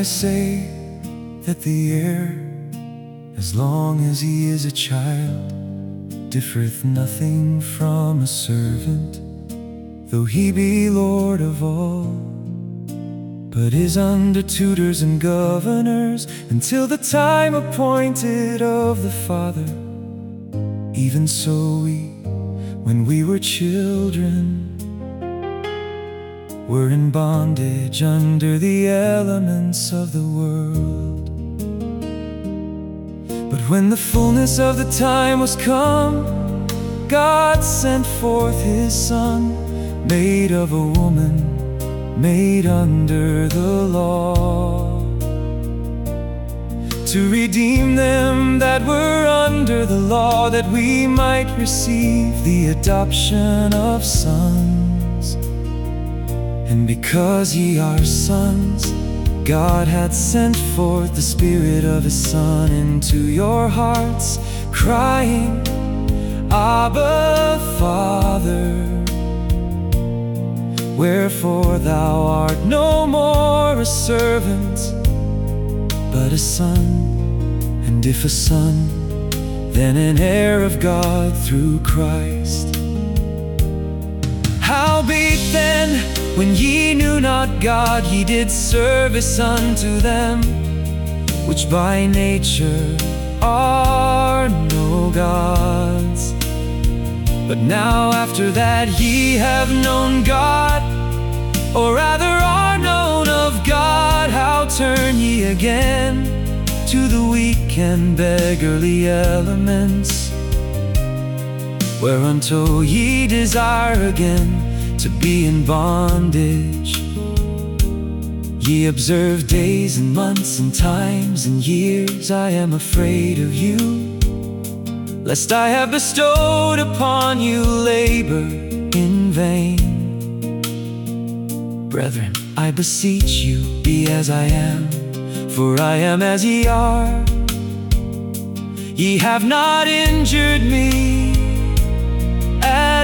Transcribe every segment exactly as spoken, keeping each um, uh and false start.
say that the heir, as long as he is a child, differeth nothing from a servant, though he be Lord of all, but is under tutors and governors until the time appointed of the Father. Even so we, when we were children, were in bondage under the elements of the world. But when the fullness of the time was come, God sent forth His Son, made of a woman, made under the law, to redeem them that were under the law, that we might receive the adoption of sons. And because ye are sons, God hath sent forth the Spirit of His Son into your hearts, crying, Abba, Father. Wherefore thou art no more a servant, but a son, and if a son, then an heir of God through Christ. Howbeit then, when ye knew not God, ye did service unto them, which by nature are no gods. But now after that ye have known God, or rather are known of God, how turn ye again to the weak and beggarly elements, whereunto ye desire again to be in bondage? Ye observe days and months and times and years. I am afraid of you, lest I have bestowed upon you labor in vain. Brethren, I beseech you, be as I am, for I am as ye are. Ye have not injured me at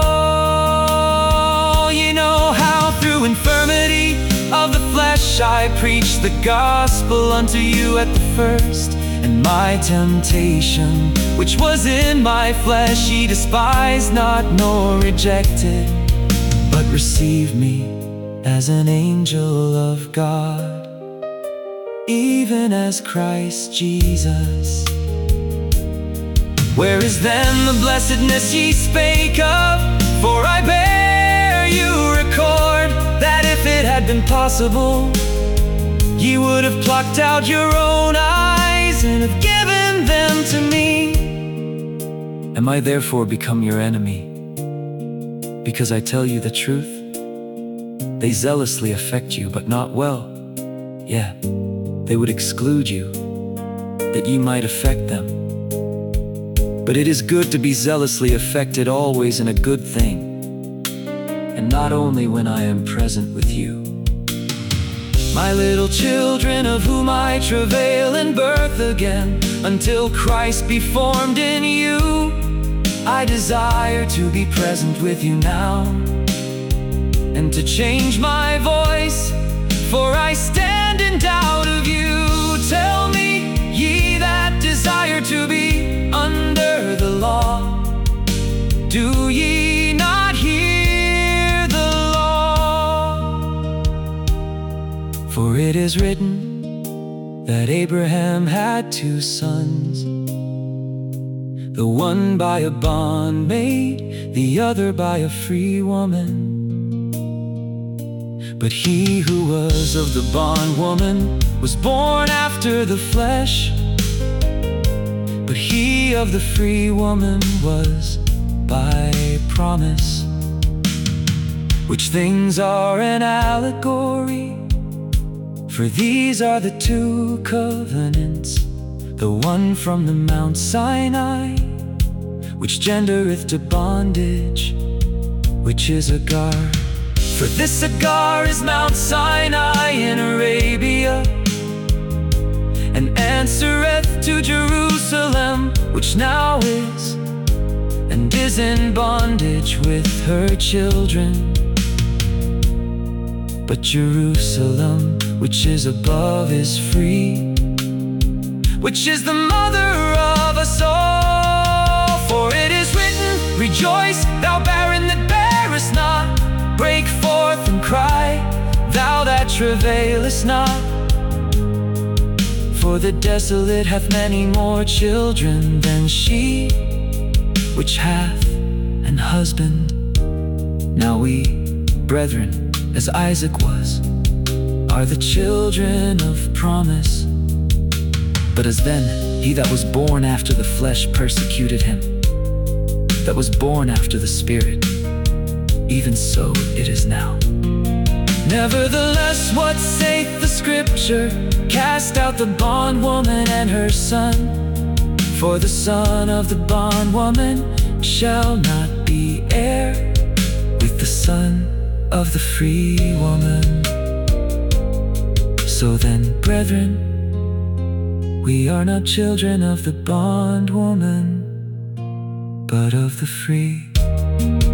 all. Ye know how through infirmity of the flesh I preached the gospel unto you at the first. And my temptation, which was in my flesh, ye despised not nor rejected, but received me as an angel of God, even as Christ Jesus. Where is then the blessedness ye spake of? For I bear you record that if it had been possible, ye would have plucked out your own eyes and have given them to me. Am I therefore become your enemy, because I tell you the truth? They zealously affect you, but not well. Yeah, they would exclude you, that ye might affect them. But it is good to be zealously affected always in a good thing, and not only when I am present with you. My little children, of whom I travail in birth again, until Christ be formed in you, I desire to be present with you now, and to change my voice, for I stand in doubt of you. Tell me, ye that desire to be under the law, do ye not hear the law? For it is written that Abraham had two sons, the one by a bondmaid, the other by a free woman. But he who was of the bondwoman was born after the flesh, but he of the free woman was by promise. Which things are an allegory, for these are the two covenants, the one from the Mount Sinai, which gendereth to bondage, which is Agar. For this Agar is Mount Sinai in Arabia, and answereth to Jerusalem, which now is, and is in bondage with her children. But Jerusalem which is above is free, which is the mother of us all. For it is written, rejoice, thou barren that bearest not, break forth and cry, thou that travailest not. For the desolate hath many more children than she which hath an husband. Now we, brethren, as Isaac was, are the children of promise. But as then he that was born after the flesh persecuted him that was born after the Spirit, even so it is now. Nevertheless, what saith the Scripture? Cast out the bondwoman and her son, for the son of the bondwoman shall not be heir with the son of the free woman. So then, brethren, we are not children of the bondwoman, but of the free.